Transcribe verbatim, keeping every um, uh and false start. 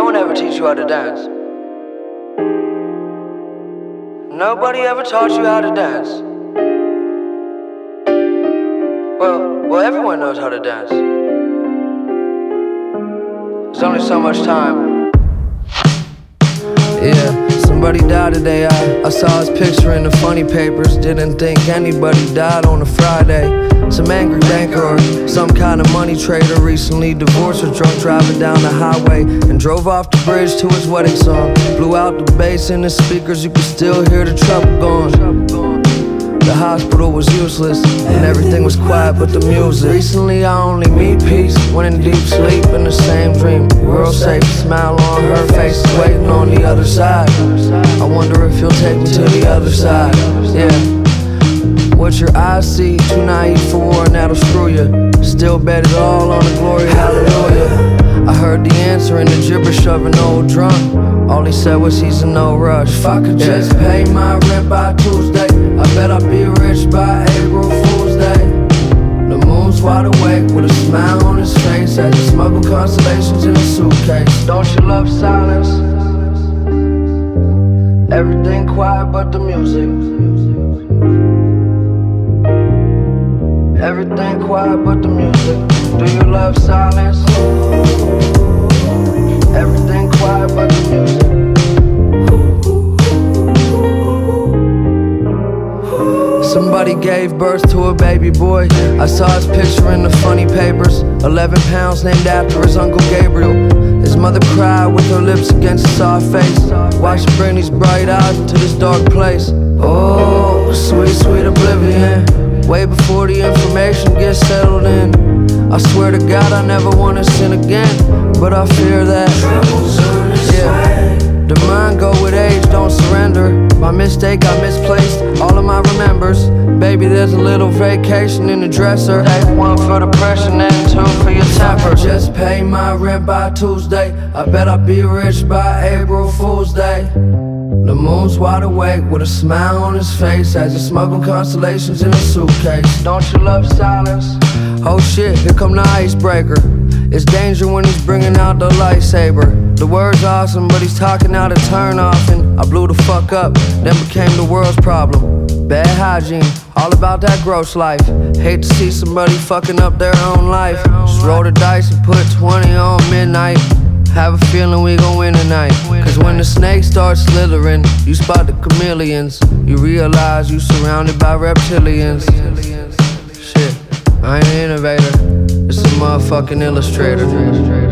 one ever teach you how to dance. Nobody ever taught you how to dance. Well, well, everyone knows how to dance. There's only so much time. Yeah, somebody died today. I, I saw his picture in the funny papers. Didn't think anybody died on a Friday. Some angry banker or some kind of money trader recently divorced or drunk driving down the highway and drove off the bridge to his wedding song. Blew out the bass in the speakers, you could still hear the trouble going. The hospital was useless and everything was quiet but the music. Recently I only meet peace when in deep sleep in the same dream. World safe, smile on her face, waiting on the other side. I wonder if you'll take me to the other side. Yeah. What your eyes see, too naive for war and that'll screw you. Still bet it all on the glory, hallelujah. I heard the answer in the gibberish of an old drunk. All he said was he's in no rush. If I could just pay my rent by Tuesday, I bet I'd be rich by April Fool's Day. The moon's wide awake with a smile on his face as he smuggled constellations in a suitcase. Don't you love silence? Everything quiet but the music. Everything quiet but the music. Do you love silence? Everything quiet but the music. Somebody gave birth to a baby boy. I saw his picture in the funny papers. Eleven pounds named after his Uncle Gabriel. His mother cried with her lips against his soft face. Why she bring these bright eyes into this dark place? Oh, sweet, sweet oblivion. Way before the information gets settled in. I swear to God I never wanna sin again, but I fear that. Yeah, the mind go with age, don't surrender. By mistake I misplaced all of my remembers. Baby, there's a little vacation in the dresser. Take one for depression and two for your temper. Just pay my rent by Tuesday, I bet I'll be rich by April Fool's Day. The moon's wide awake with a smile on his face as he smuggled constellations in a suitcase. Don't you love silence? Oh shit, here come the icebreaker. It's danger when he's bringing out the lightsaber. The word's awesome, but he's talking out of turn off, and I blew the fuck up, then became the world's problem. Bad hygiene, all about that gross life. Hate to see somebody fucking up their own life. Just roll the dice and put twenty on midnight. Have a feeling we gon' win tonight. Cause when the snake starts slithering, you spot the chameleons. You realize you surrounded by reptilians. Shit, I ain't an innovator, it's a motherfucking illustrator.